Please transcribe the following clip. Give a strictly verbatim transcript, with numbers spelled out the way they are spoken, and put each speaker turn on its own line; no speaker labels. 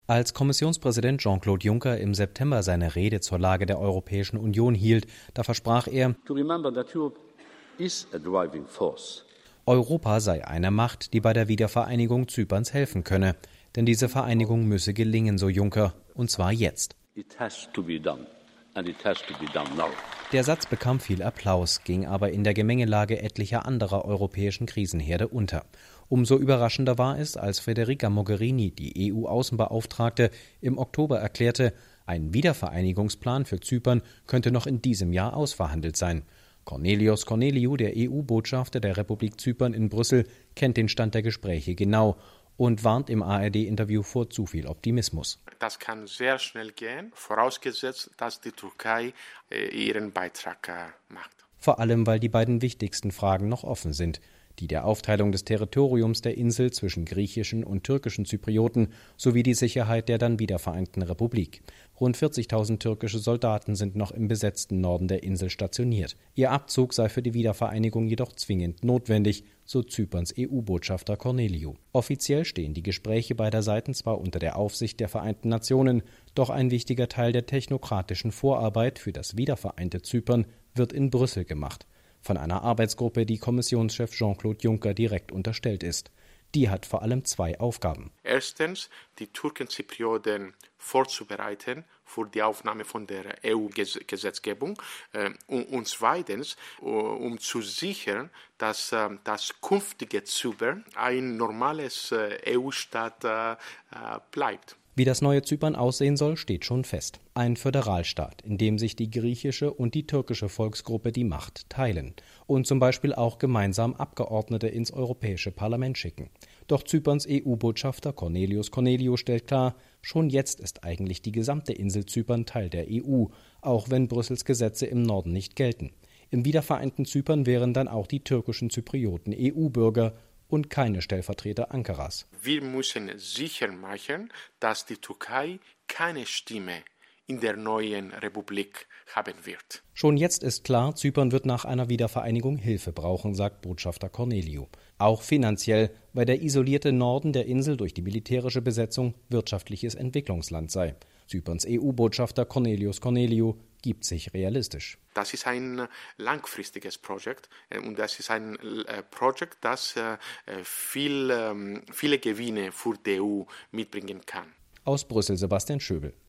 Als Kommissionspräsident Jean-Claude Juncker im September seine Rede zur Lage der Europäischen Union hielt, da versprach er, Europa sei eine Macht, die bei der Wiedervereinigung Zyperns helfen könne. Denn diese Vereinigung müsse gelingen, so Juncker, und zwar jetzt. Der Satz bekam viel Applaus, ging aber in der Gemengelage etlicher anderer europäischen Krisenherde unter. Umso überraschender war es, als Federica Mogherini, die E U-Außenbeauftragte, im Oktober erklärte, ein Wiedervereinigungsplan für Zypern könnte noch in diesem Jahr ausverhandelt sein. Kornelios Corneliu, der E U-Botschafter der Republik Zypern in Brüssel, kennt den Stand der Gespräche genau und warnt im A R D-Interview vor zu viel Optimismus.
Das kann sehr schnell gehen, vorausgesetzt, dass die Türkei äh, ihren Beitrag äh, macht.
Vor allem, weil die beiden wichtigsten Fragen noch offen sind. Die der Aufteilung des Territoriums der Insel zwischen griechischen und türkischen Zyprioten sowie die Sicherheit der dann wiedervereinten Republik. Rund vierzigtausend türkische Soldaten sind noch im besetzten Norden der Insel stationiert. Ihr Abzug sei für die Wiedervereinigung jedoch zwingend notwendig, so Zyperns E U-Botschafter Corneliu. Offiziell stehen die Gespräche beider Seiten zwar unter der Aufsicht der Vereinten Nationen, doch ein wichtiger Teil der technokratischen Vorarbeit für das wiedervereinte Zypern wird in Brüssel gemacht. Von einer Arbeitsgruppe, die Kommissionschef Jean-Claude Juncker direkt unterstellt ist. Die hat vor allem zwei Aufgaben.
Erstens, die Türken-Zyprioten vorzubereiten für die Aufnahme von der E U-Gesetzgebung äh, und, und zweitens, um zu sichern, dass äh, das künftige Zypern ein normales äh, E U-Staat äh, bleibt.
Wie das neue Zypern aussehen soll, steht schon fest. Ein Föderalstaat, in dem sich die griechische und die türkische Volksgruppe die Macht teilen und zum Beispiel auch gemeinsam Abgeordnete ins Europäische Parlament schicken. Doch Zyperns E U-Botschafter Kornelios Corneliu stellt klar, schon jetzt ist eigentlich die gesamte Insel Zypern Teil der E U, auch wenn Brüssels Gesetze im Norden nicht gelten. Im wiedervereinten Zypern wären dann auch die türkischen Zyprioten E U-Bürger und keine Stellvertreter Ankaras.
Wir müssen sicher machen, dass die Türkei keine Stimme in der neuen Republik haben wird.
Schon jetzt ist klar, Zypern wird nach einer Wiedervereinigung Hilfe brauchen, sagt Botschafter Corneliu. Auch finanziell, weil der isolierte Norden der Insel durch die militärische Besetzung wirtschaftliches Entwicklungsland sei. Zyperns E U-Botschafter Kornelios Corneliu gibt sich realistisch.
Das ist ein langfristiges Projekt und das ist ein Projekt, das viel, viele Gewinne für die E U mitbringen kann.
Aus Brüssel Sebastian Schöbel.